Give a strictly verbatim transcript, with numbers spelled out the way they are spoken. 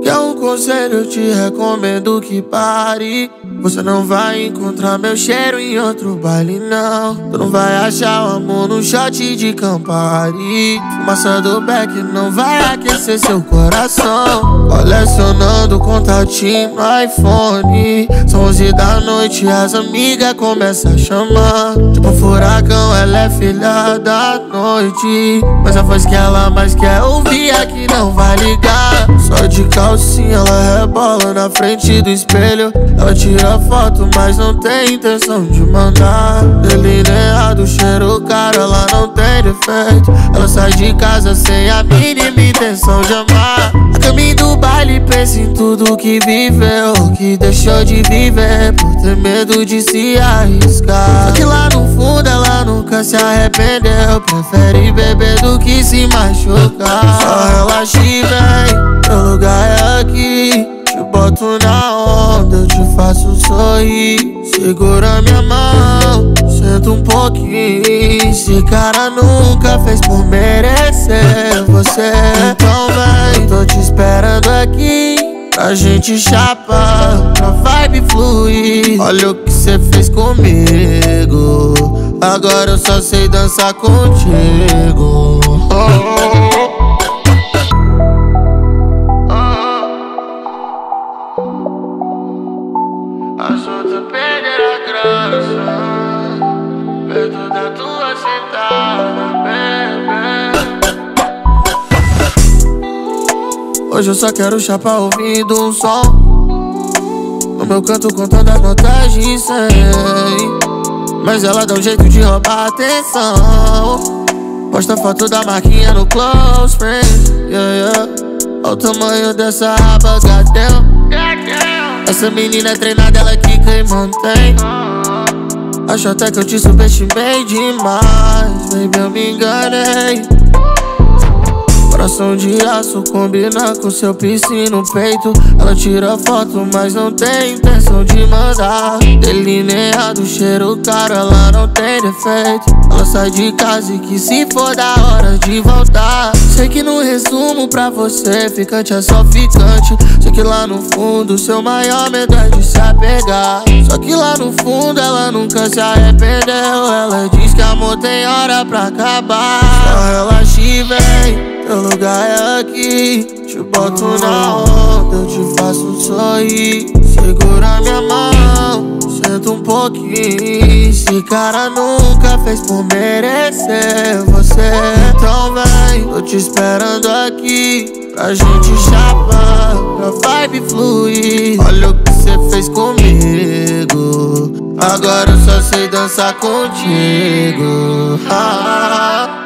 Quer um conselho, eu te recomendo que pare. Você não vai encontrar meu cheiro em outro baile, não. Tu não vai achar o amor no shot de Campari. Fumaça do Beck não vai aquecer seu coração. Colecionando contatinho no iPhone. São onze da noite e as amigas começam a chamar. Tipo furacão, ela é filha da noite. Mas a voz que ela mais quer ouvir aqui não vai ligar. Só de calcinha ela rebola na frente do espelho. Ela tira foto, mas não tem intenção de mandar. Delineado, cheiro caro, ela não tem defeito. Ela sai de casa sem a mínima intenção de amar. A caminho do baile pensa em tudo que viveu, que deixou de viver por ter medo de se arriscar. Só que lá no fundo ela nunca se arrependeu. Prefere beber do que se machucar. Só relaxa e vem, teu lugar é aqui. Te boto na onda, eu te faço sorrir. Segura minha mão, senta um pouquinho. Esse cara nunca fez por merecer você. Então vem, tô te esperando aqui pra gente chapar, pra vibe fluir. Olha o que cê fez comigo, agora eu só sei dançar contigo. Oh, oh. Assunto perder a graça perto da tua sentada, bebê. Hoje eu só quero chapar ouvindo um som. No meu canto contando as notas de cem. Mas ela dá um jeito de roubar a atenção. Posta foto da marquinha no close friends, yeah, yeah. Olha o tamanho dessa raba, goddamn. Essa menina é treinada, ela quica e mantém. Acho até que eu te subestimei demais. Baby, eu me enganei. Coração de aço combina com seu piercing no peito. Ela tira foto, mas não tem intenção de mandar. Delineado, cheiro caro, ela não tem defeito. Ela sai de casa e que se for da hora de voltar. Sei que no resumo pra você, ficante é só ficante. Sei que lá no fundo seu maior medo é de se apegar. Só que lá no fundo ela nunca se arrependeu. Ela diz que amor tem hora pra acabar. Só relaxa e vem, teu lugar é aqui. Te boto na onda, eu te faço sorrir. Segura minha mão, senta um pouquinho. Esse cara nunca fez por merecer você. Então vem, tô te esperando aqui pra gente chapar, pra vibe fluir. Olha o que cê fez comigo, agora eu só sei dançar contigo. Ah,